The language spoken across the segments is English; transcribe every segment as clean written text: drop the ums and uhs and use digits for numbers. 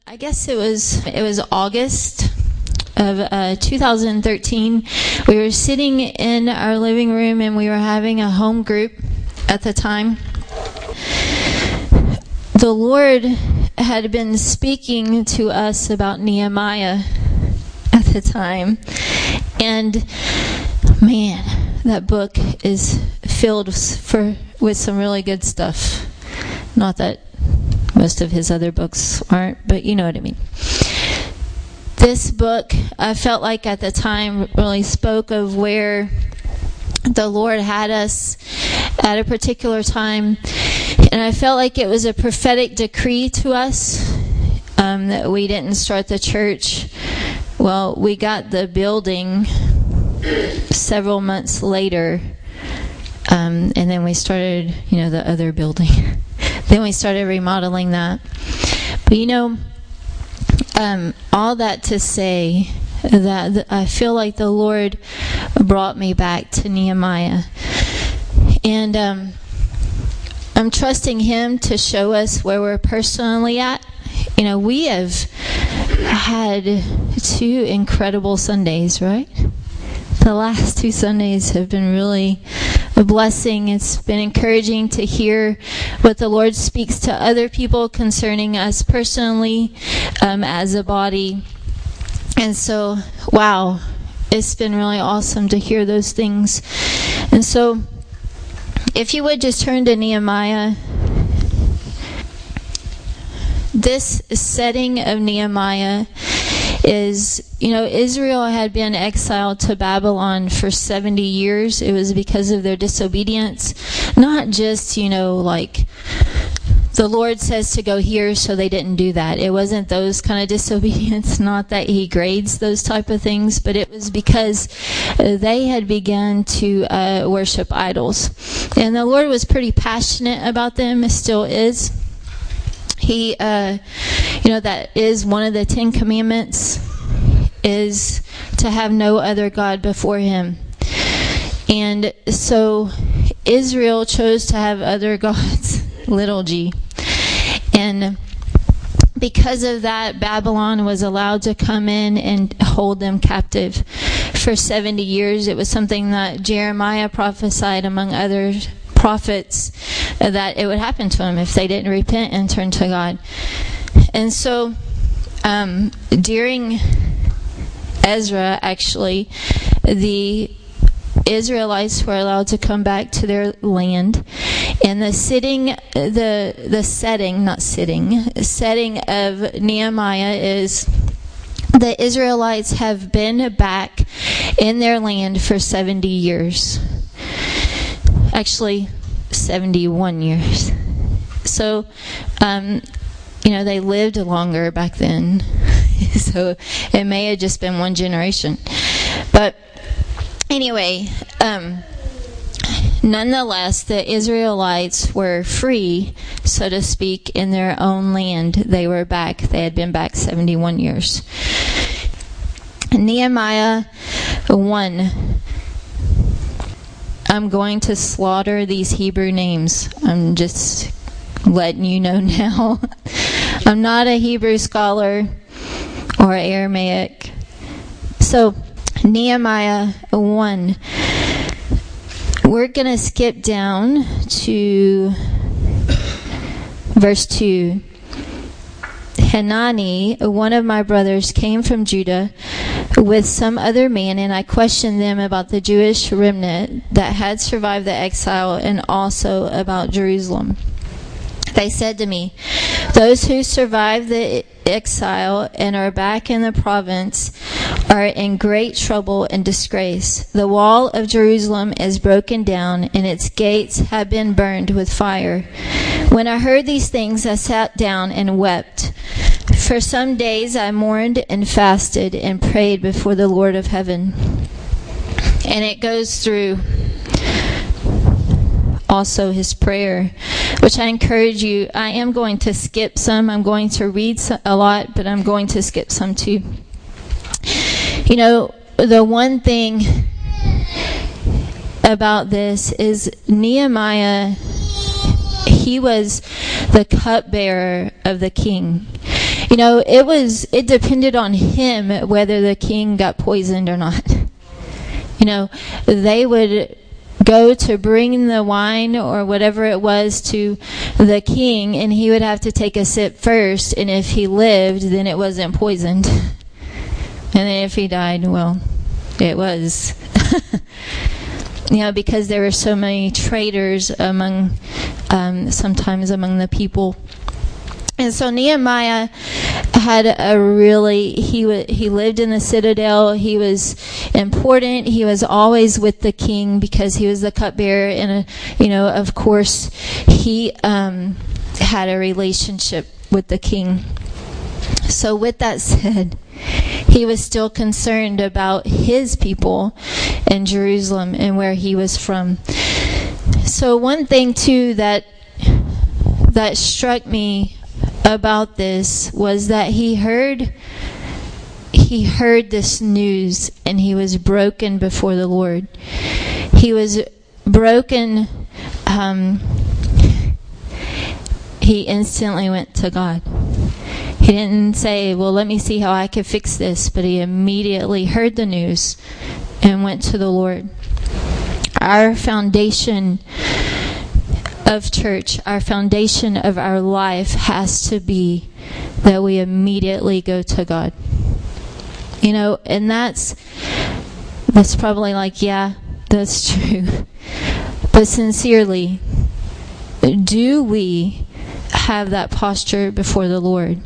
I guess it was August of 2013. We were sitting in our living room and we were having a home group at the time. The Lord had been speaking to us about Nehemiah at the time. And man, that book is filled with some really good stuff. Not that most of his other books aren't, but you know what I mean. This book, I felt like at the time, really spoke of where the Lord had us at a particular time. And I felt like it was a prophetic decree to us that we didn't start the church. Well, we got the building several months later, and then we started, the other building. Then we started remodeling that. But all that to say that I feel like the Lord brought me back to Nehemiah. And I'm trusting Him to show us where we're personally at. We have had 2 incredible Sundays, right? The last 2 Sundays have been really a blessing. It's been encouraging to hear what the Lord speaks to other people concerning us personally as a body. And so, wow, it's been really awesome to hear those things. And so, if you would just turn to Nehemiah. This setting of Nehemiah is, Israel had been exiled to Babylon for 70 years. It was because of their disobedience. Not just, like the Lord says to go here, so they didn't do that. It wasn't those kind of disobedience. Not that He grades those type of things, but it was because they had begun to worship idols. And the Lord was pretty passionate about them, still is. He, that is one of the 10 commandments, is to have no other God before Him. And so Israel chose to have other gods, little g. And because of that, Babylon was allowed to come in and hold them captive for 70 years. It was something that Jeremiah prophesied, among other prophets, that it would happen to them if they didn't repent and turn to God. And so during Ezra, actually, the Israelites were allowed to come back to their land. And the setting of Nehemiah is the Israelites have been back in their land for 70 years. Actually, 71 years. So, they lived longer back then. So it may have just been one generation. But anyway, nonetheless, the Israelites were free, so to speak, in their own land. They were back. They had been back 71 years. Nehemiah 1. I'm going to slaughter these Hebrew names. I'm just letting you know now. I'm not a Hebrew scholar or Aramaic. So, Nehemiah 1. We're going to skip down to verse 2. Hanani, one of my brothers, came from Judah with some other man, and I questioned them about the Jewish remnant that had survived the exile and also about Jerusalem. They said to me, those who survived the exile and are back in the province are in great trouble and disgrace. The wall of Jerusalem is broken down, and its gates have been burned with fire. When I heard these things, I sat down and wept. For some days I mourned and fasted and prayed before the Lord of heaven. And it goes through also his prayer, which I encourage you. I am going to skip some. I'm going to read a lot, but I'm going to skip some too. The one thing about this is Nehemiah, he was the cupbearer of the king. it depended on him whether the king got poisoned or not. They would go to bring the wine or whatever it was to the king, and he would have to take a sip first, and if he lived, then it wasn't poisoned. And then if he died, well, it was. Because there were so many traitors sometimes among the people. And so Nehemiah had he lived in the citadel. He was important. He was always with the king because he was the cupbearer. And, of course, he had a relationship with the king. So with that said, he was still concerned about his people in Jerusalem and where he was from. So one thing, too, that struck me about this was that he heard this news, and he was broken before the Lord. He was broken. He instantly went to God. He didn't say, well, let me see how I can fix this, but he immediately heard the news and went to the Lord. Our foundation of church, our foundation of our life has to be that we immediately go to God. And that's probably like, yeah, that's true. But sincerely, do we have that posture before the Lord?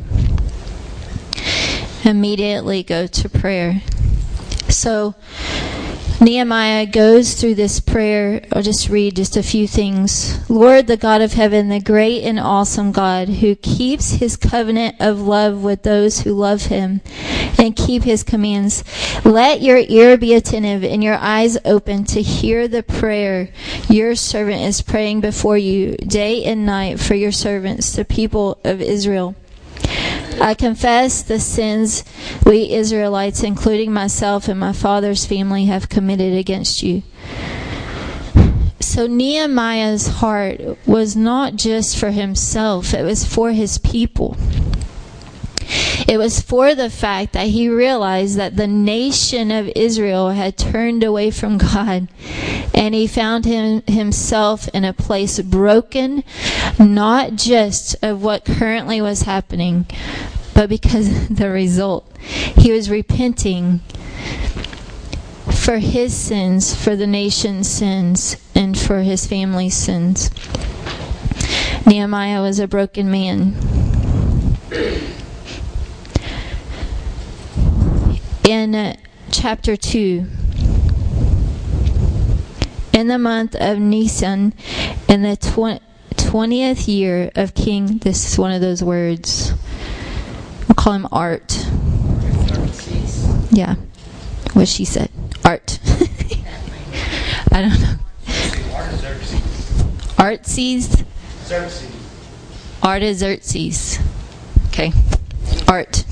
Immediately go to prayer. So Nehemiah goes through this prayer. I'll just read just a few things. Lord, the God of heaven, the great and awesome God, who keeps his covenant of love with those who love him and keep his commands, let your ear be attentive and your eyes open to hear the prayer your servant is praying before you day and night for your servants, the people of Israel. I confess the sins we Israelites, including myself and my father's family, have committed against you. So Nehemiah's heart was not just for himself, it was for his people. It was for the fact that he realized that the nation of Israel had turned away from God, and he found himself in a place broken, not just of what currently was happening, but because of the result. He was repenting for his sins, for the nation's sins, and for his family's sins. Nehemiah was a broken man. In chapter 2, in the month of Nisan, in the 20th year of King, this is one of those words, we'll call him Art. Yeah, what she said. Art. I don't know. Artsees? Artaxerxes. Okay. Art.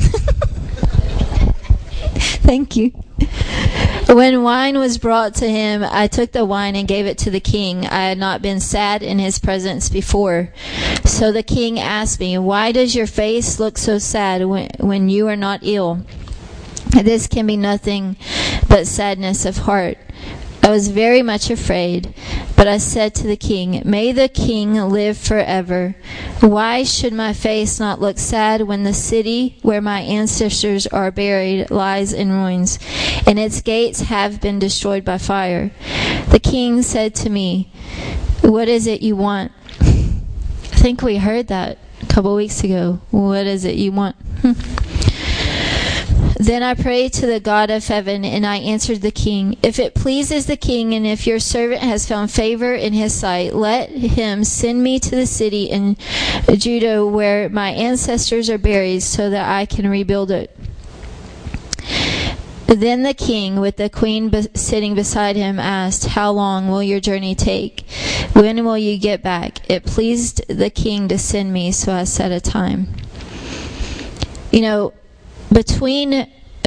Thank you. When wine was brought to him, I took the wine and gave it to the king. I had not been sad in his presence before. So the king asked me, why does your face look so sad when you are not ill? This can be nothing but sadness of heart. I was very much afraid, but I said to the king, may the king live forever. Why should my face not look sad when the city where my ancestors are buried lies in ruins, and its gates have been destroyed by fire? The king said to me, what is it you want? I think we heard that a couple weeks ago. What is it you want? Then I prayed to the God of heaven, and I answered the king, if it pleases the king, and if your servant has found favor in his sight, let him send me to the city in Judah where my ancestors are buried, so that I can rebuild it. Then the king, with the queen sitting beside him, asked, how long will your journey take? When will you get back? It pleased the king to send me, so I set a time. Between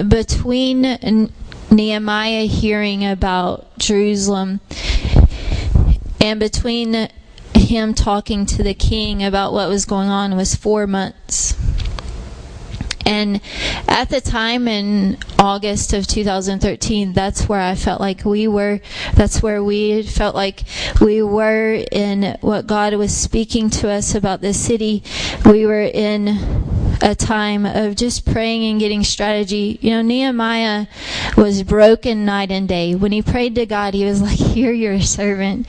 Nehemiah hearing about Jerusalem and between him talking to the king about what was going on was 4 months. And at the time in August of 2013, that's where I felt like we were. That's where we felt like we were in what God was speaking to us about this city. We were in a time of just praying and getting strategy. Nehemiah was broken night and day. When he prayed to God, he was like, "Here, you're a servant.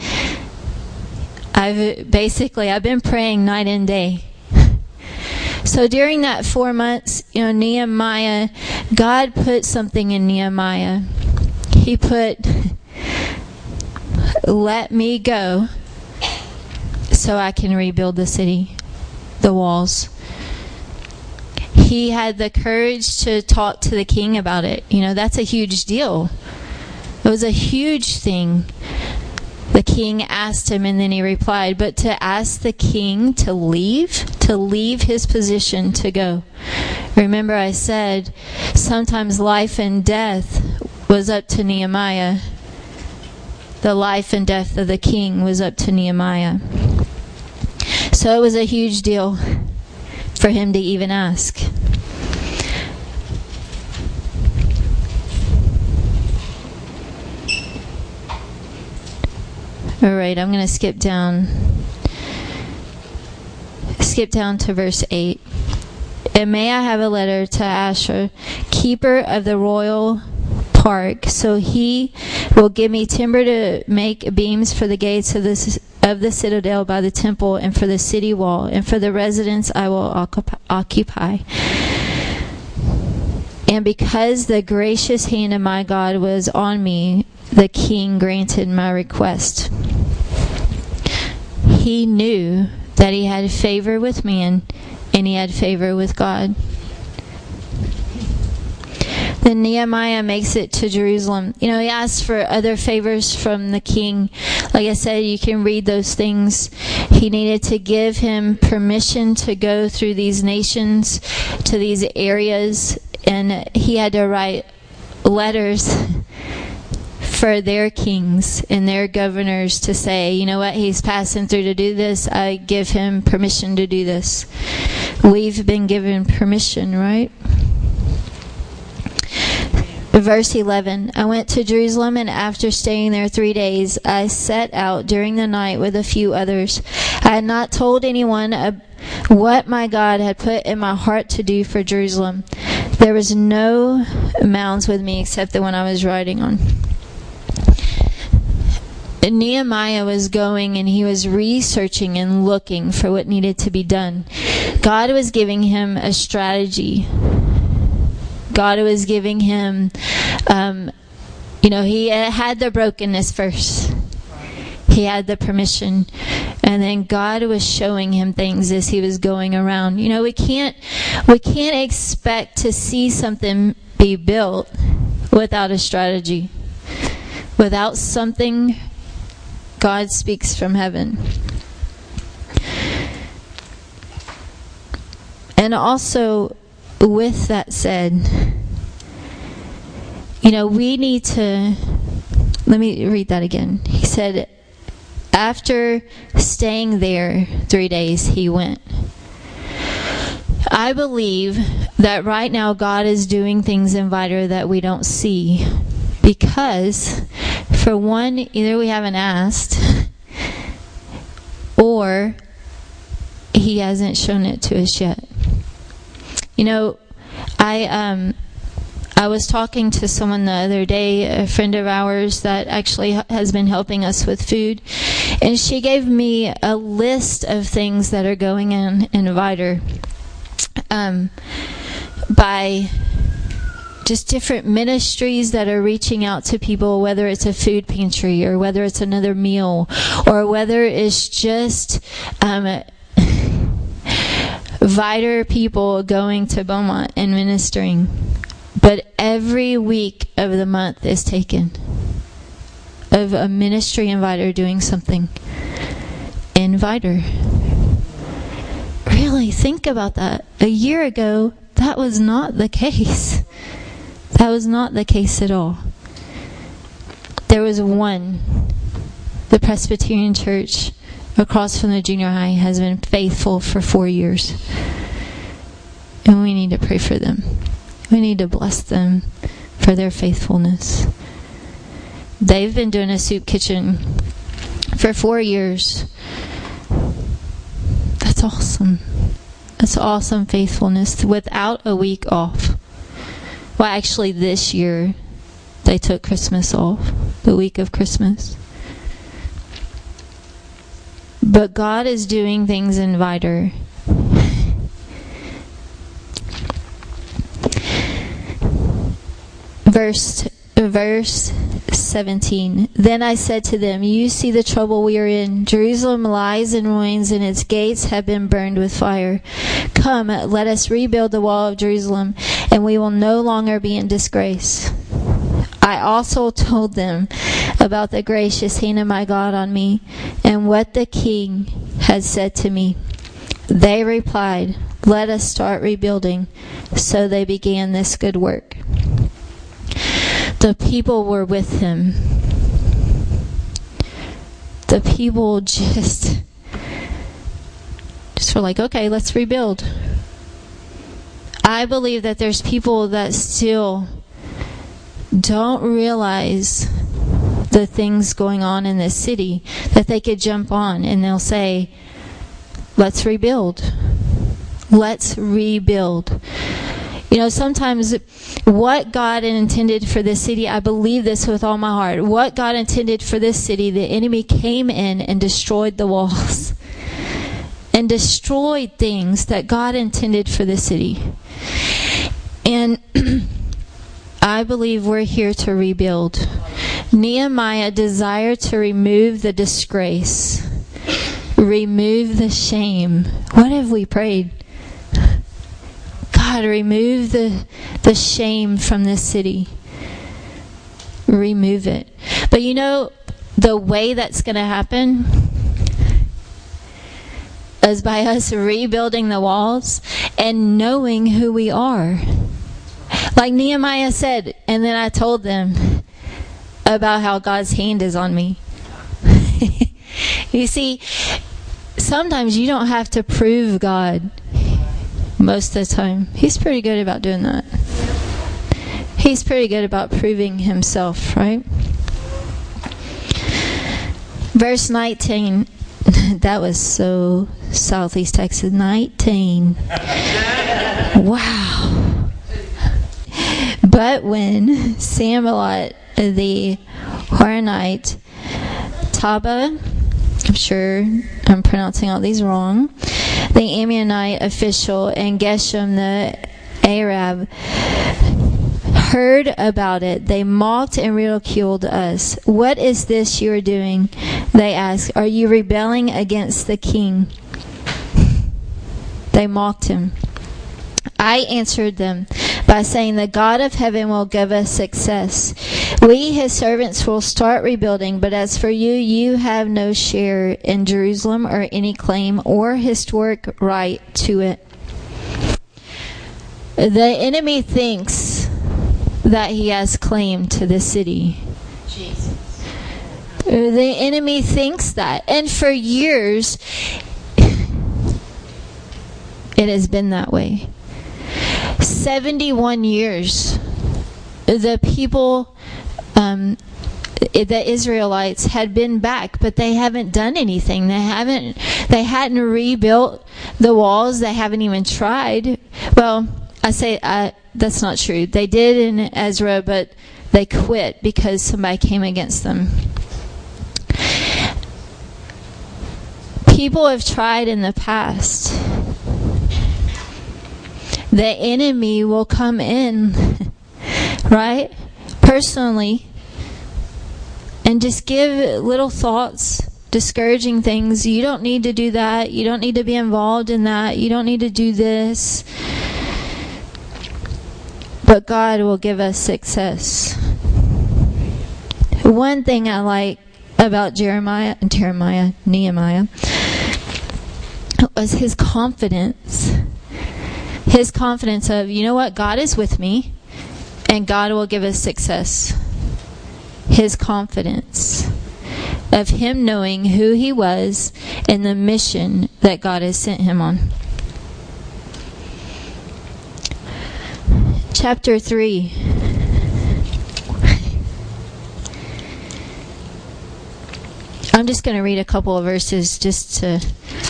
I've been praying night and day." So during that 4 months, Nehemiah, God put something in Nehemiah. He put, "Let me go so I can rebuild the city, the walls." He had the courage to talk to the king about it. That's a huge deal. It was a huge thing. The king asked him, and then he replied. But to ask the king to leave his position to go. Remember, I said sometimes life and death was up to Nehemiah. The life and death of the king was up to Nehemiah. So it was a huge deal for him to even ask. All right, I'm going to skip down to verse 8. "And may I have a letter to Asher, keeper of the royal park, so he will give me timber to make beams for the gates of the citadel by the temple, and for the city wall, and for the residence I will occupy. And because the gracious hand of my God was on me, the king granted my request." He knew that he had favor with man and he had favor with God. Then Nehemiah makes it to Jerusalem. He asked for other favors from the king. Like I said, you can read those things. He needed to give him permission to go through these nations, to these areas, and he had to write letters for their kings and their governors to say, "You know what, he's passing through to do this. I give him permission to do this." We've been given permission, right? Verse 11, "I went to Jerusalem, and after staying there 3 days, I set out during the night with a few others. I had not told anyone what my God had put in my heart to do for Jerusalem. There was no mounds with me except the one I was riding on." Nehemiah was going and he was researching and looking for what needed to be done. God was giving him a strategy. God was giving him, he had the brokenness first. He had the permission. And then God was showing him things as he was going around. We can't expect to see something be built without a strategy. Without something, God speaks from heaven. And also, with that said, we need to, let me read that again. He said, after staying there 3 days, he went. I believe that right now God is doing things in Vider that we don't see. Because, for one, either we haven't asked, or he hasn't shown it to us yet. I was talking to someone the other day, a friend of ours that actually has been helping us with food, and she gave me a list of things that are going on in Vider by just different ministries that are reaching out to people, whether it's a food pantry or whether it's another meal or whether it's just Vider people going to Beaumont and ministering. But every week of the month is taken of a ministry in Vider doing something in Vider. Really, think about that. A year ago, that was not the case. That was not the case at all. There was one. The Presbyterian Church across from the junior high has been faithful for 4 years. And we need to pray for them. We need to bless them for their faithfulness. They've been doing a soup kitchen for 4 years. That's awesome. That's awesome faithfulness without a week off. Well, actually, this year they took Christmas off, the week of Christmas. But God is doing things in Vider. Verse 17. Then I said to them, you see the trouble we are in. Jerusalem lies in ruins, and its gates have been burned with fire. Come, let us rebuild the wall of Jerusalem, and we will no longer be in disgrace. I also told them about the gracious hand of my God on me, and what the king had said to me. They replied, let us start rebuilding. So they began this good work. The people were with him. The people just were like, okay, let's rebuild. I believe that there's people that still don't realize the things going on in this city, that they could jump on and they'll say, let's rebuild. Let's rebuild. You know, sometimes what God intended for this city, I believe this with all my heart. What God intended for this city, the enemy came in and destroyed the walls and destroyed things that God intended for the city. And I believe we're here to rebuild. Nehemiah desired to remove the disgrace, remove the shame. What have we prayed? God, remove the shame from this city. Remove it. But you know, the way that's going to happen is by us rebuilding the walls and knowing who we are. Like Nehemiah said, and then I told them about how God's hand is on me. You see, sometimes you don't have to prove God. Most of the time. He's pretty good about doing that. He's pretty good about proving himself, right? Verse 19. That was so Southeast Texas. 19. Wow. But when Sanballat the Horonite, Tobiah, I'm sure I'm pronouncing all these wrong, the Ammonite official, and Geshem the Arab heard about it, they mocked and ridiculed us. What is this you are doing? They asked. Are you rebelling against the king? They mocked him. I answered them by saying, the God of heaven will give us success. We, his servants, will start rebuilding, but as for you, you have no share in Jerusalem or any claim or historic right to it. The enemy thinks that he has claim to the city. Jesus. The enemy thinks that. And for years, it has been that way. 71 years, the people, the Israelites had been back, but they haven't done anything. They hadn't rebuilt the walls. They haven't even tried. Well, I say that's not true. They did in Ezra, but they quit because somebody came against them. People have tried in the past. The enemy will come in, right? Personally, and just give little thoughts, discouraging things. You don't need to do that. You don't need to be involved in that. You don't need to do this. But God will give us success. One thing I like about Nehemiah was his confidence. His confidence of, you know what, God is with me and God will give us success. His confidence of him knowing who he was and the mission that God has sent him on. chapter 3. I'm just going to read a couple of verses just to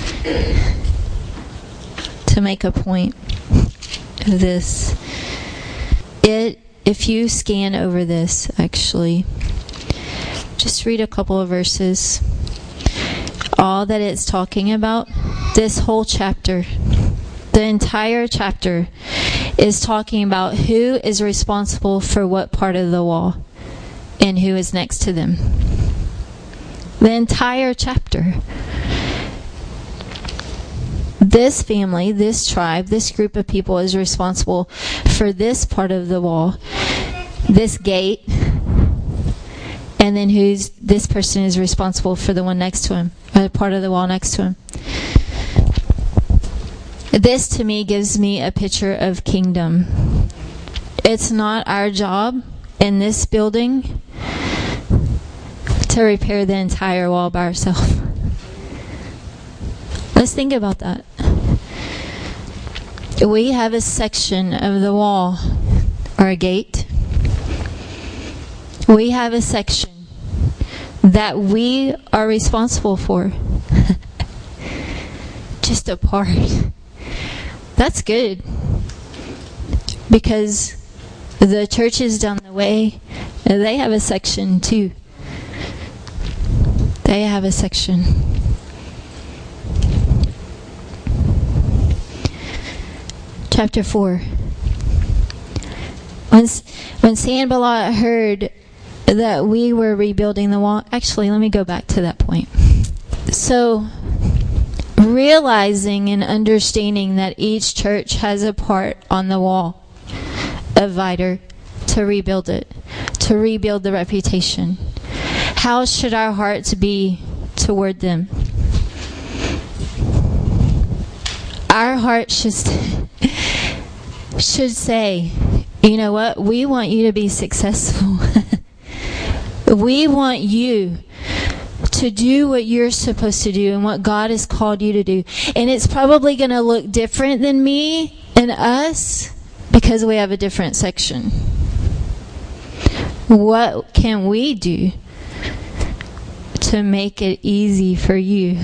make a point of this. If you scan over this, actually, just read a couple of verses. All that it's talking about, this whole chapter, the entire chapter is talking about who is responsible for what part of the wall and who is next to them. The entire chapter. This family, this tribe, this group of people is responsible for this part of the wall, this gate, and then this person is responsible for the one next to him, or the part of the wall next to him. This to me gives me a picture of kingdom. It's not our job in this building to repair the entire wall by ourselves. Let's think about that. We have a section of the wall, or a gate. We have a section that we are responsible for. Just a part. That's good. Because the churches down the way, they have a section too. They have a section. Chapter 4. When Sanballat heard that we were rebuilding the wall, actually, let me go back to that point. So, realizing and understanding that each church has a part on the wall of Vider to rebuild it, to rebuild the reputation. How should our hearts be toward them? Our heart should say, you know what? We want you to be successful. We want you to do what you're supposed to do and what God has called you to do. And it's probably going to look different than me and us because we have a different section. What can we do to make it easy for you?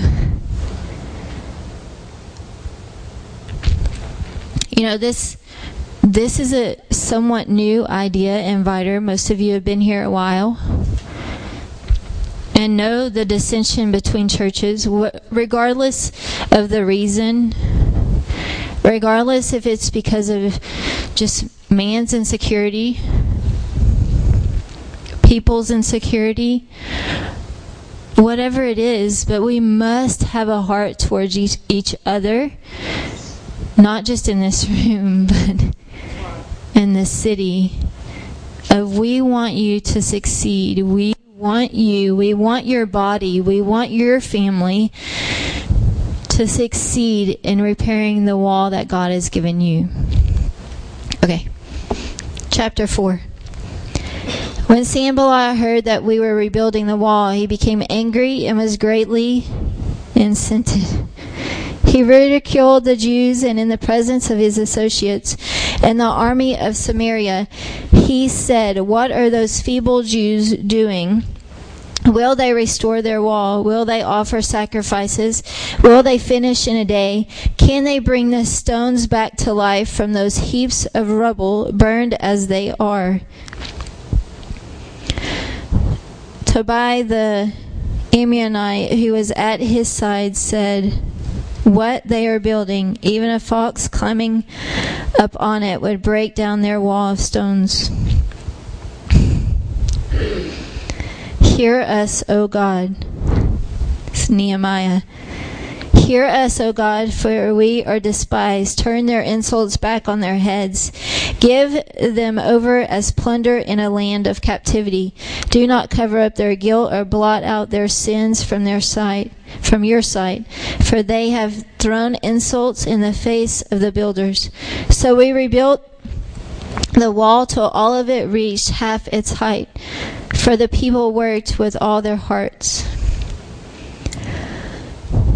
You know, this is a somewhat new idea in Vider. Most of you have been here a while and know the dissension between churches, regardless of the reason, regardless if it's because of just man's insecurity, people's insecurity, whatever it is, but we must have a heart towards each other, not just in this room, but in this city. We want you to succeed. We want you. We want your body. We want your family to succeed in repairing the wall that God has given you. Okay. Chapter 4. When Sanballat heard that we were rebuilding the wall, he became angry and was greatly incensed. He ridiculed the Jews, and in the presence of his associates and the army of Samaria, he said, "What are those feeble Jews doing? Will they restore their wall? Will they offer sacrifices? Will they finish in a day? Can they bring the stones back to life from those heaps of rubble, burned as they are?" Tobiah the Ammonite, who was at his side, said, "What they are building, even a fox climbing up on it would break down their wall of stones. Hear us, O God." It's Nehemiah. "Hear us, O God, for we are despised. Turn their insults back on their heads. Give them over as plunder in a land of captivity. Do not cover up their guilt or blot out their sins from your sight, for they have thrown insults in the face of the builders." So we rebuilt the wall till all of it reached half its height, for the people worked with all their hearts.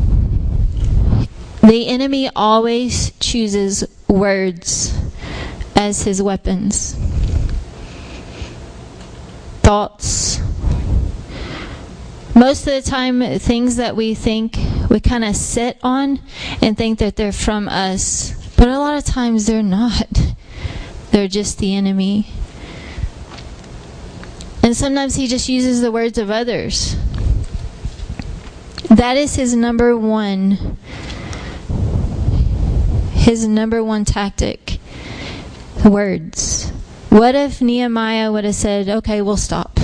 The enemy always chooses words as his weapons. Thoughts. Most of the time, things that we think, we kind of sit on and think that they're from us. But a lot of times they're not. They're just the enemy. And sometimes he just uses the words of others. That is his number one tactic. Words. What if Nehemiah would have said, okay, we'll stop?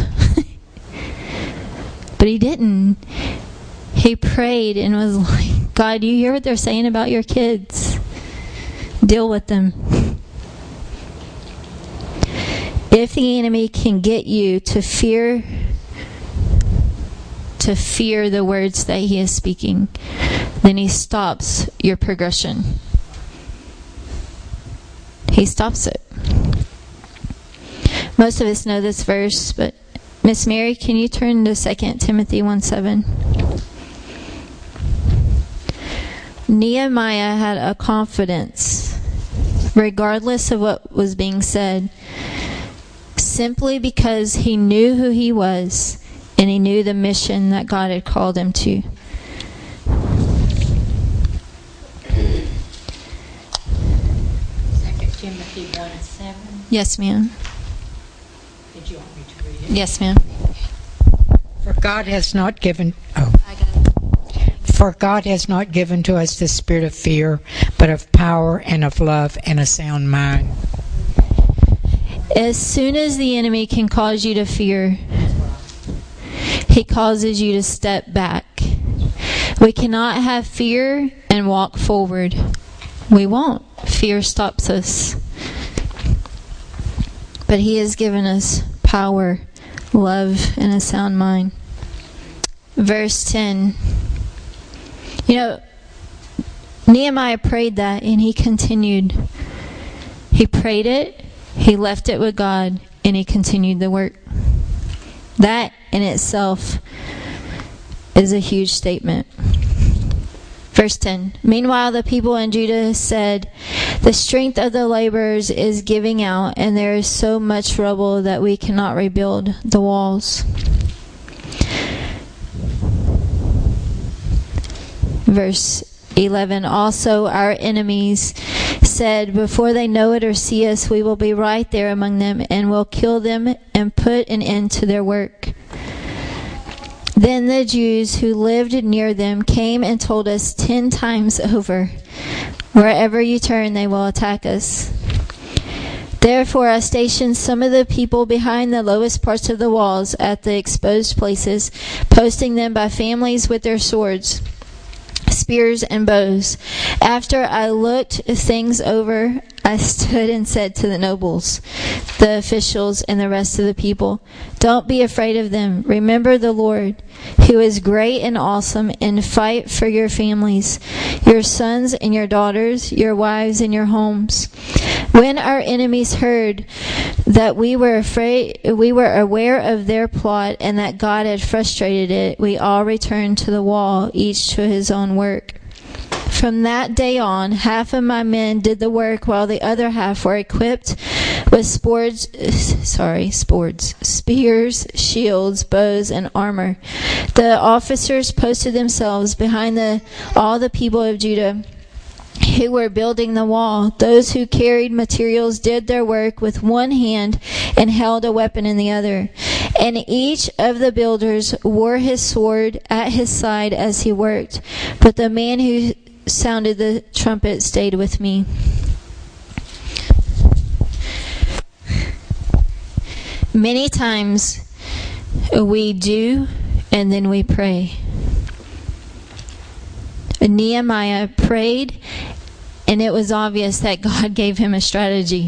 But he didn't. He prayed and was like, God, you hear what they're saying about your kids? Deal with them. If the enemy can get you to fear the words that he is speaking, then he stops your progression. He stops it. Most of us know this verse, but Miss Mary, can you turn to 2 Timothy 1:7? Nehemiah had a confidence, regardless of what was being said, simply because he knew who he was and he knew the mission that God had called him to. Timothy 1:7. Yes, ma'am. Did you want me to read it? Yes, ma'am. For God has not given to us the spirit of fear, but of power and of love and a sound mind. As soon as the enemy can cause you to fear, he causes you to step back. We cannot have fear and walk forward. We won't. Fear stops us. But he has given us power, love, and a sound mind. Verse 10. Nehemiah prayed that and he continued. He prayed it, he left it with God, and he continued the work. That in itself is a huge statement. Verse 10. Meanwhile, the people in Judah said, the strength of the laborers is giving out, and there is so much rubble that we cannot rebuild the walls. Verse 11. Also, our enemies said, before they know it or see us, we will be right there among them, and will kill them and put an end to their work. Then the Jews who lived near them came and told us 10 times over, wherever you turn, they will attack us. Therefore I stationed some of the people behind the lowest parts of the walls at the exposed places, posting them by families with their swords, spears, and bows. After I looked things over, I stood and said to the nobles, the officials, and the rest of the people, don't be afraid of them. Remember the Lord, who is great and awesome, and fight for your families, your sons and your daughters, your wives and your homes. When our enemies heard that we were aware of their plot and that God had frustrated it, we all returned to the wall, each to his own work. From that day on, half of my men did the work, while the other half were equipped with spears, shields, bows, and armor. The officers posted themselves behind all the people of Judah who were building the wall. Those who carried materials did their work with one hand and held a weapon in the other. And each of the builders wore his sword at his side as he worked. But the man who sounded the trumpet stayed with me. Many times we do and then we pray. Nehemiah prayed, and it was obvious that God gave him a strategy.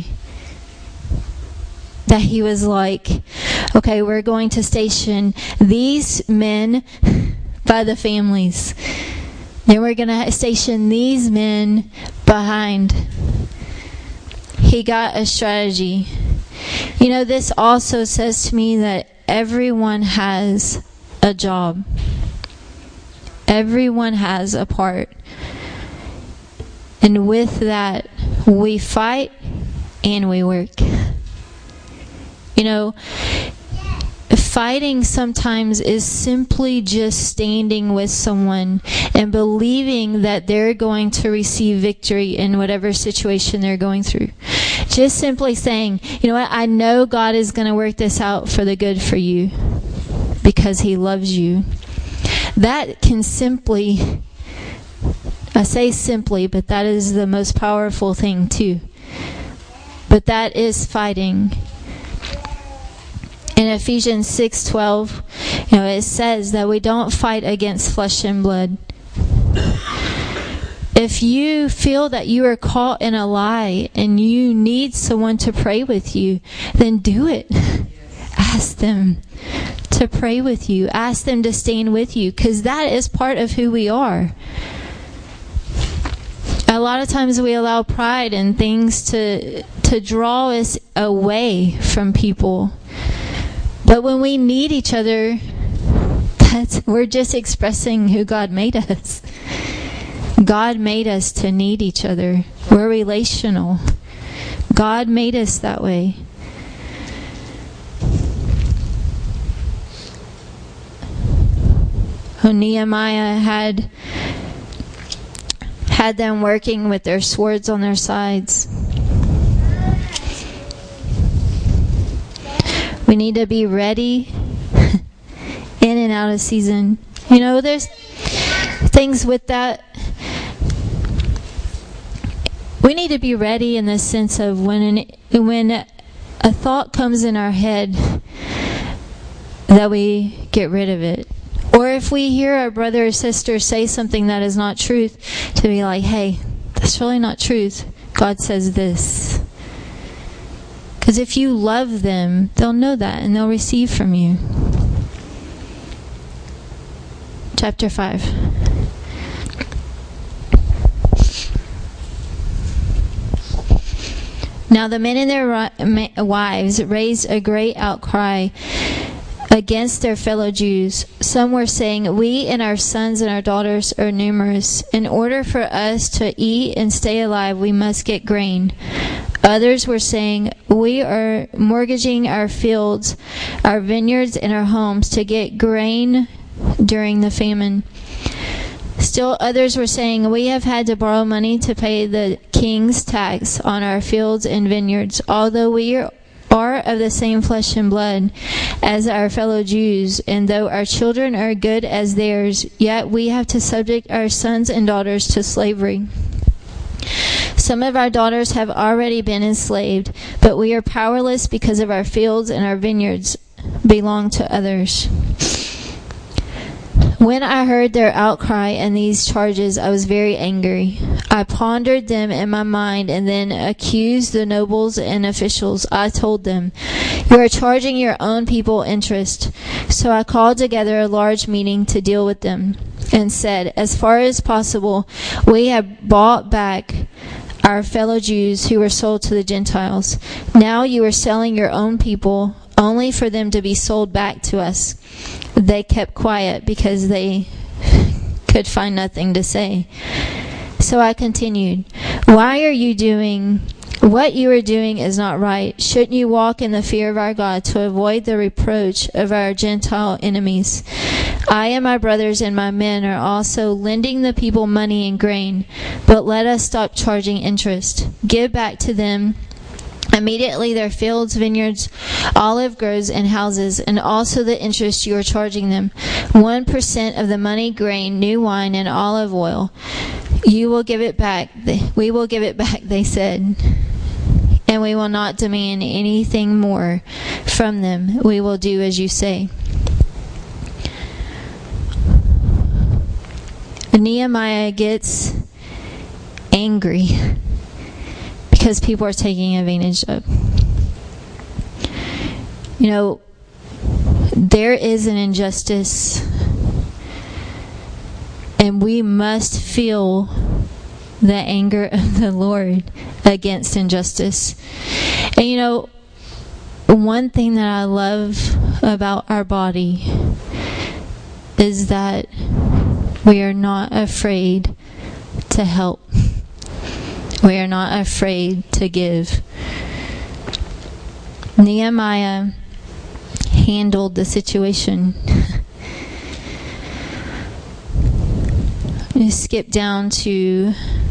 That he was like, okay, we're going to station these men by the families. Then we're going to station these men behind. He got a strategy. This also says to me that everyone has a job. Everyone has a part. And with that, we fight and we work. Fighting sometimes is simply just standing with someone and believing that they're going to receive victory in whatever situation they're going through. Just simply saying, you know what, I know God is going to work this out for the good for you because He loves you. That can simply, I say simply, but that is the most powerful thing too. But that is fighting. In Ephesians 6:12, it says that we don't fight against flesh and blood. If you feel that you are caught in a lie and you need someone to pray with you, then do it. Ask them to pray with you. Ask them to stand with you, because that is part of who we are. A lot of times we allow pride and things to draw us away from people. But when we need each other, we're just expressing who God made us. God made us to need each other. We're relational. God made us that way. Nehemiah had them working with their swords on their sides. We need to be ready in and out of season. There's things with that. We need to be ready in the sense of when a thought comes in our head, that we get rid of it. Or if we hear our brother or sister say something that is not truth, to be like, hey, that's really not truth. God says this. Because if you love them, they'll know that and they'll receive from you. Chapter 5. Now the men and their wives raised a great outcry against their fellow Jews. Some were saying, we and our sons and our daughters are numerous. In order for us to eat and stay alive, we must get grain. Others were saying, we are mortgaging our fields, our vineyards, and our homes to get grain during the famine. Still others were saying, we have had to borrow money to pay the king's tax on our fields and vineyards, although we are of the same flesh and blood as our fellow Jews, and though our children are good as theirs, yet we have to subject our sons and daughters to slavery. Some of our daughters have already been enslaved, but we are powerless because of our fields and our vineyards belong to others. When I heard their outcry and these charges, I was very angry. I pondered them in my mind and then accused the nobles and officials. I told them, you are charging your own people interest. So I called together a large meeting to deal with them and said, as far as possible, we have bought back our fellow Jews who were sold to the Gentiles. Now you are selling your own people only for them to be sold back to us. They kept quiet because they could find nothing to say. So I continued, what you are doing is not right. Shouldn't you walk in the fear of our God to avoid the reproach of our Gentile enemies? I and my brothers and my men are also lending the people money and grain, but let us stop charging interest. Give back to them immediately their fields, vineyards, olive groves, and houses, and also the interest you are charging them. 1% of the money, grain, new wine, and olive oil. You will give it back. We will give it back, they said. And we will not demand anything more from them. We will do as you say. Nehemiah gets angry because people are taking advantage of. There is an injustice, and we must feel the anger of the Lord against injustice. And one thing that I love about our body is that we are not afraid to help. We are not afraid to give. Nehemiah handled the situation. I'm going to skip down to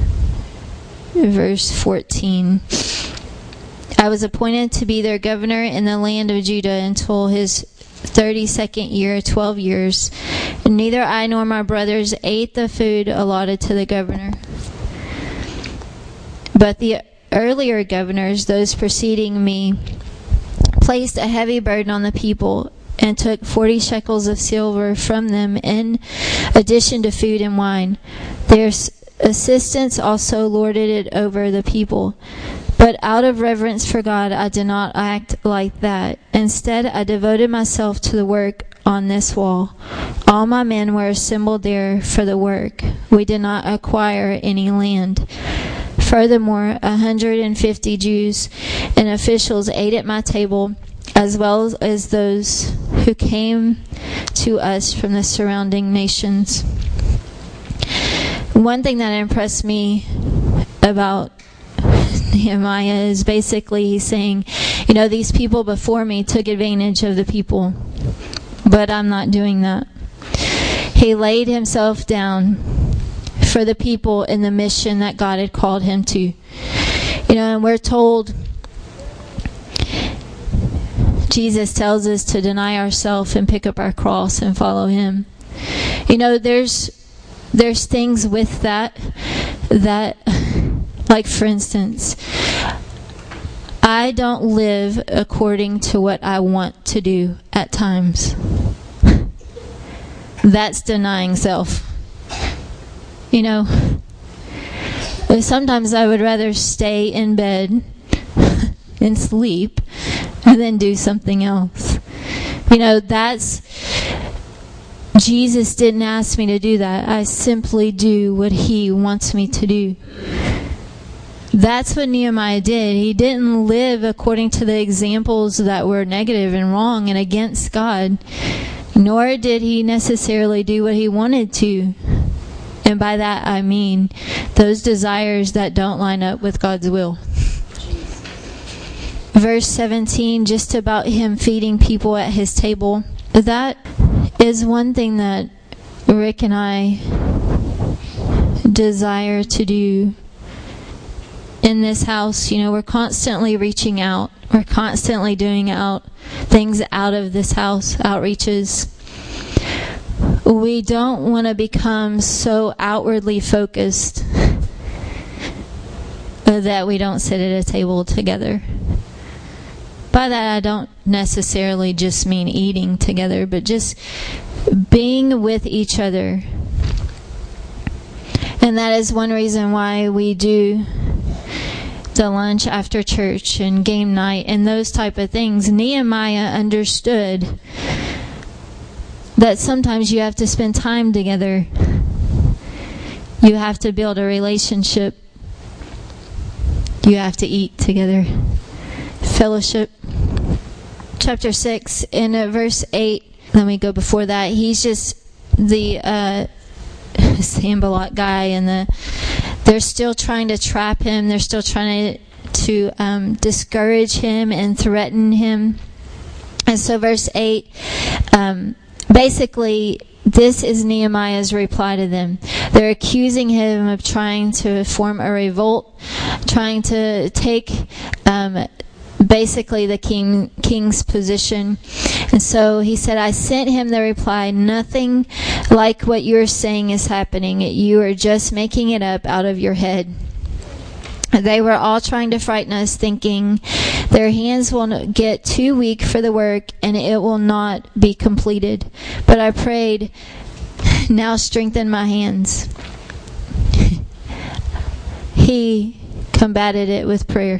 verse 14. I was appointed to be their governor in the land of Judah until his 32nd year, 12 years. And neither I nor my brothers ate the food allotted to the governor. But the earlier governors, those preceding me, placed a heavy burden on the people and took 40 shekels of silver from them in addition to food and wine. Their assistants also lorded it over the people. But out of reverence for God, I did not act like that. Instead, I devoted myself to the work on this wall. All my men were assembled there for the work. We did not acquire any land. Furthermore, 150 Jews and officials ate at my table, as well as those who came to us from the surrounding nations. One thing that impressed me about Nehemiah is basically he's saying, these people before me took advantage of the people, but I'm not doing that. He laid himself down for the people in the mission that God had called him to. And we're told, Jesus tells us to deny ourselves and pick up our cross and follow him. There's things with that, like for instance, I don't live according to what I want to do at times. That's denying self. Sometimes I would rather stay in bed and sleep than do something else. That's Jesus didn't ask me to do that. I simply do what he wants me to do. That's what Nehemiah did. He didn't live according to the examples that were negative and wrong and against God, nor did he necessarily do what he wanted to. And by that I mean those desires that don't line up with God's will. Verse 17, just about him feeding people at his table. That is one thing that Rick and I desire to do in this house. We're constantly reaching out. We're constantly doing things out of this house, outreaches. We don't want to become so outwardly focused that we don't sit at a table together. By that I don't necessarily just mean eating together, but just being with each other. And that is one reason why we do the lunch after church and game night and those type of things. Nehemiah understood that sometimes you have to spend time together. You have to build a relationship. You have to eat together. Fellowship. Chapter 6 in verse 8. Let me go before that. He's just the Sanballat guy, and they're still trying to trap him. They're still trying to discourage him and threaten him. And so verse 8, basically, this is Nehemiah's reply to them. They're accusing him of trying to form a revolt, trying to take basically the king's position. And so he said, I sent him the reply, nothing like what you're saying is happening. You are just making it up out of your head. They were all trying to frighten us, thinking their hands will get too weak for the work and it will not be completed. But I prayed, now strengthen my hands. He combated it with prayer.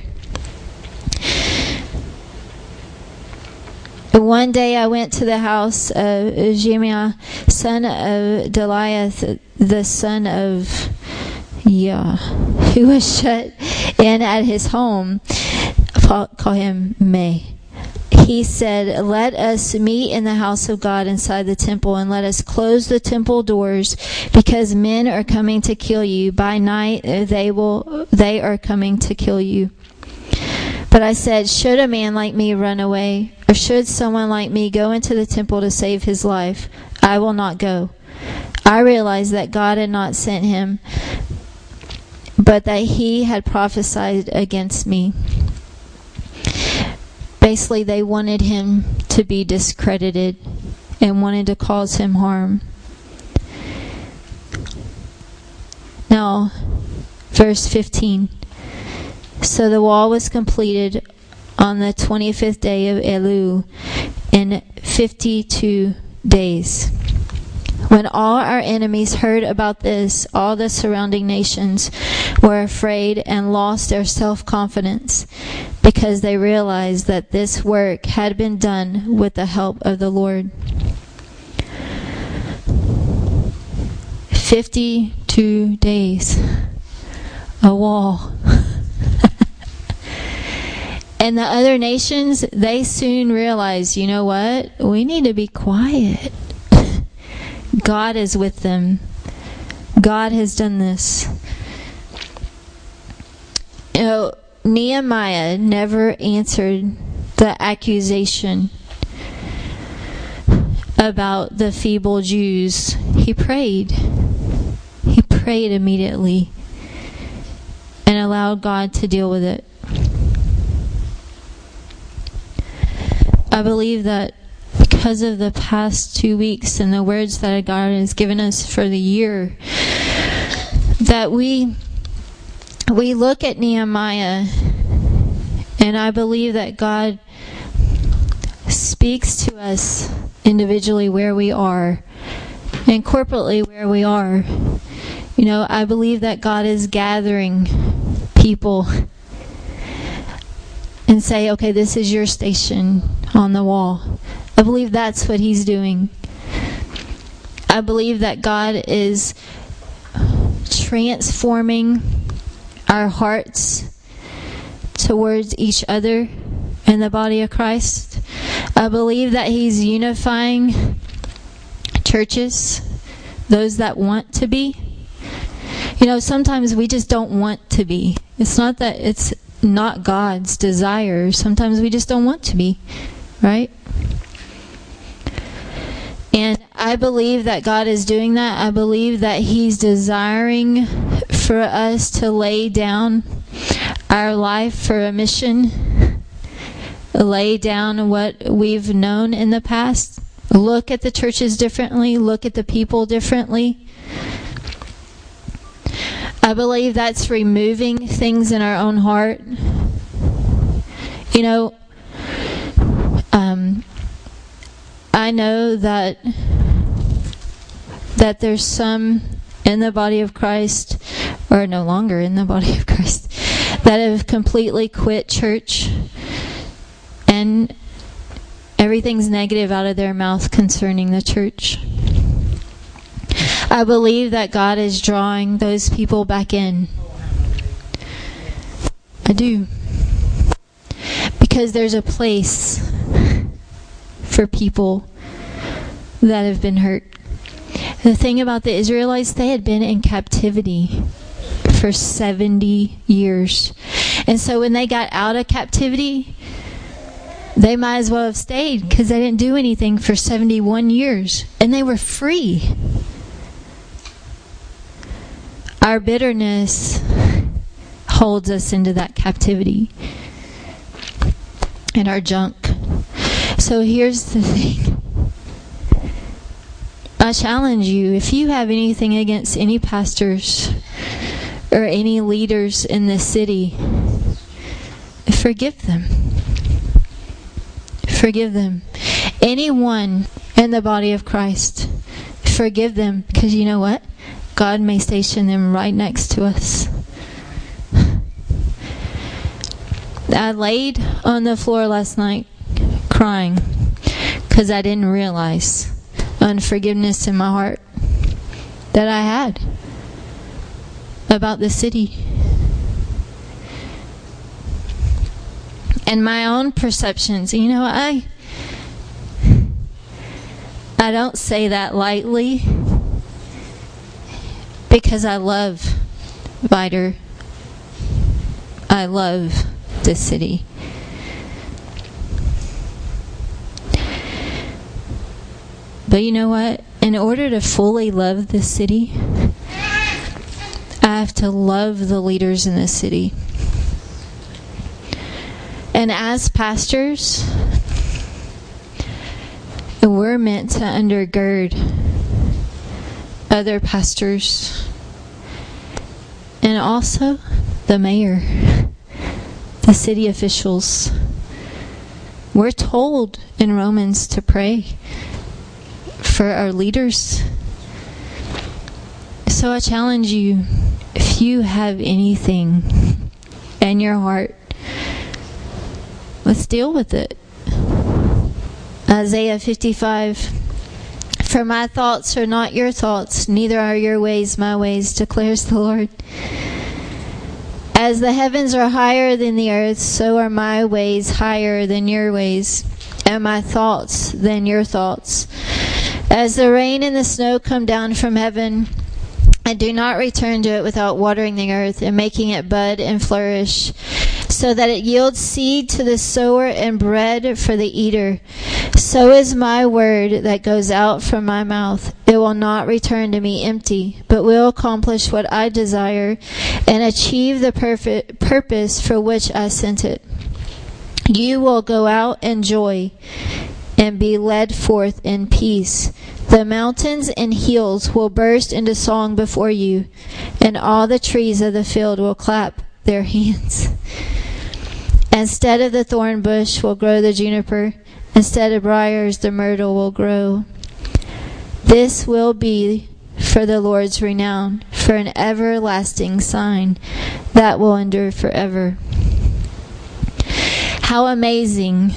One day I went to the house of Shemaiah, son of Deliah, the son of who was shut in at his home. Call him May. He said, let us meet in the house of God inside the temple, and let us close the temple doors, because men are coming to kill you. By night they are coming to kill you. But I said, should a man like me run away, or should someone like me go into the temple to save his life? I will not go. I realized that God had not sent him, but that he had prophesied against me. Basically, they wanted him to be discredited and wanted to cause him harm. Now, verse 15. So the wall was completed on the 25th day of Elul in 52 days. When all our enemies heard about this, all the surrounding nations were afraid and lost their self-confidence because they realized that this work had been done with the help of the Lord. 52 days. A wall. And the other nations, they soon realized, you know what? We need to be quiet. God is with them. God has done this. You know, Nehemiah never answered the accusation about the feeble Jews. He prayed. He prayed immediately and allowed God to deal with it. I believe that because of the past 2 weeks and the words that God has given us for the year, that we look at Nehemiah, and I believe that God speaks to us individually where we are and corporately where we are. You know, I believe that God is gathering people and say, okay, this is your station on the wall. I believe that's what He's doing. I believe that God is transforming our hearts towards each other in the body of Christ. I believe that He's unifying churches, those that want to be. You know, sometimes we just don't want to be. It's not that it's not God's desire. Sometimes we just don't want to be, right? And I believe that God is doing that. I believe that He's desiring for us to lay down our life for a mission, lay down what we've known in the past, look at the churches differently, look at the people differently. I believe that's removing things in our own heart. You know, I know that there's some in the body of Christ, or no longer in the body of Christ, that have completely quit church, and everything's negative out of their mouth concerning the church. I believe that God is drawing those people back in. I do. Because there's a place for people that have been hurt. The thing about the Israelites, they had been in captivity for 70 years. And so when they got out of captivity, they might as well have stayed because they didn't do anything for 71 years. And they were free. Our bitterness holds us into that captivity and our junk. So here's the thing. I challenge you, if you have anything against any pastors or any leaders in this city, forgive them. Forgive them. Anyone in the body of Christ, forgive them, because you know what? God may station them right next to us. I laid on the floor last night crying because I didn't realize unforgiveness in my heart that I had about the city. And my own perceptions. You know, I don't say that lightly, because I love Vider. I love this city. But you know what? In order to fully love this city, I have to love the leaders in this city. And as pastors, we're meant to undergird other pastors and also the mayor, the city officials. We're told in Romans to pray for our leaders. So I challenge you, if you have anything in your heart, let's deal with it. Isaiah 55, for my thoughts are not your thoughts, neither are your ways my ways, declares the Lord. As the heavens are higher than the earth, so are my ways higher than your ways, and my thoughts than your thoughts. As the rain and the snow come down from heaven, and do not return to it without watering the earth and making it bud and flourish, so that it yields seed to the sower and bread for the eater, so is my word that goes out from my mouth. It will not return to me empty, but will accomplish what I desire and achieve the perfect purpose for which I sent it. You will go out in joy and be led forth in peace. The mountains and hills will burst into song before you, and all the trees of the field will clap their hands. Instead of the thorn bush will grow the juniper, instead of briars the myrtle will grow. This will be for the Lord's renown, for an everlasting sign that will endure forever. How amazing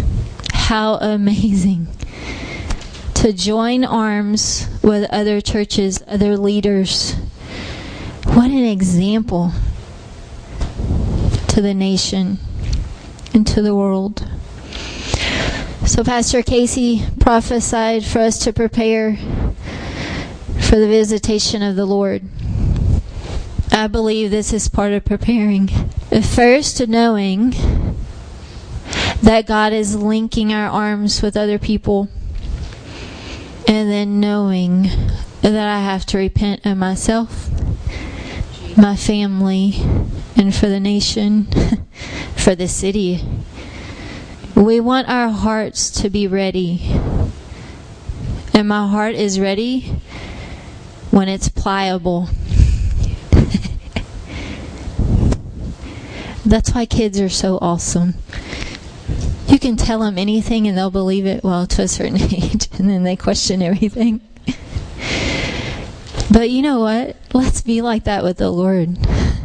to join arms with other churches, other leaders. What an example to the nation and to the world. So Pastor Casey prophesied for us to prepare for the visitation of the Lord. I believe this is part of preparing. First, knowing that God is linking our arms with other people, and then knowing that I have to repent of myself, my family, and for the nation, for the city. We want our hearts to be ready. And my heart is ready when it's pliable. That's why kids are so awesome. You can tell them anything and they'll believe it, well, to a certain age, and then they question everything. But you know what? Let's be like that with the Lord.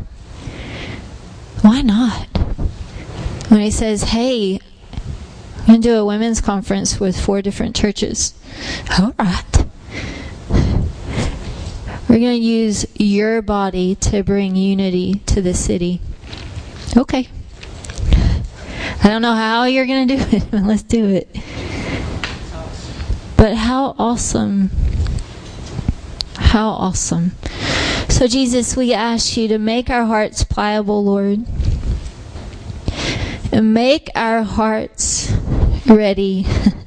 Why not? When He says, hey, I'm going to do a women's conference with 4 different churches. All right. We're going to use your body to bring unity to the city. Okay. I don't know how you're going to do it, but let's do it. But how awesome. How awesome. So Jesus, we ask you to make our hearts pliable, Lord. And make our hearts ready.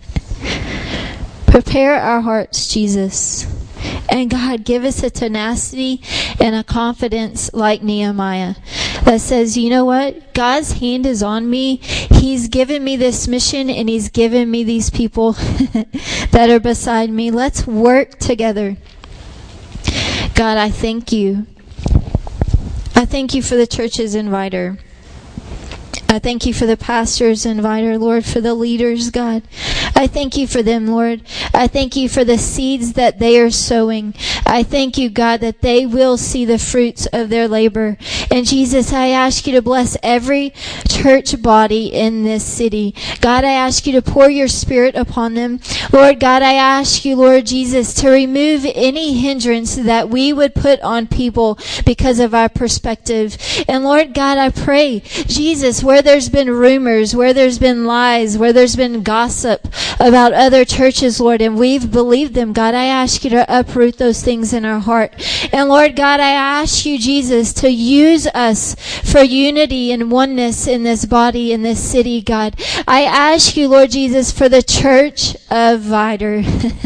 Prepare our hearts, Jesus. And God, give us a tenacity and a confidence like Nehemiah that says, you know what? God's hand is on me. He's given me this mission and He's given me these people that are beside me. Let's work together. God, I thank you. I thank you for the church's inviter. I thank you for the pastor's inviter, Lord, for the leaders, God. I thank you for them, Lord. I thank you for the seeds that they are sowing. I thank you, God, that they will see the fruits of their labor. And Jesus, I ask you to bless every church body in this city. God, I ask you to pour your Spirit upon them. Lord God, I ask you, Lord Jesus, to remove any hindrance that we would put on people because of our perspective. And Lord God, I pray, Jesus, where there's been rumors, where there's been lies, where there's been gossip about other churches, Lord, and we've believed them, God, I ask you to uproot those things things in our heart. And Lord God, I ask you, Jesus, to use us for unity and oneness in this body, in this city, God. I ask you, Lord Jesus, for the church of Vider.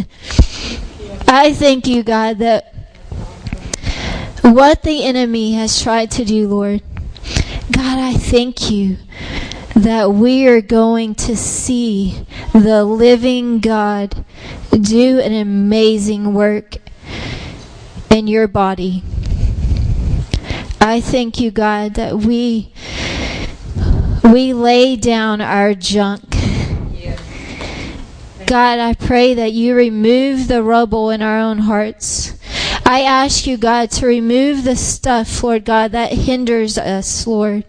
I thank you, God, that what the enemy has tried to do, Lord, God, I thank you that we are going to see the living God do an amazing work in your body. I thank you, God, that we lay down our junk. God, I pray that you remove the rubble in our own hearts. I ask you, God, to remove the stuff, Lord God, that hinders us, Lord.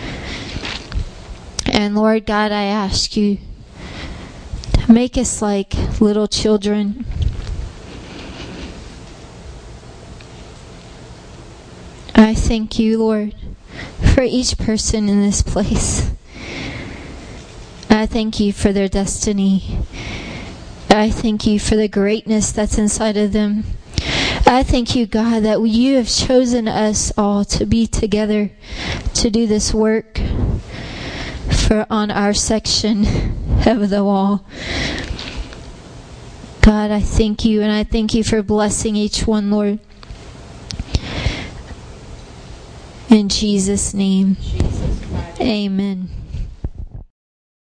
And Lord God, I ask you to make us like little children. I thank you, Lord, for each person in this place. I thank you for their destiny. I thank you for the greatness that's inside of them. I thank you, God, that you have chosen us all to be together to do this work for on our section of the wall. God, I thank you, and I thank you for blessing each one, Lord. In Jesus' name, amen.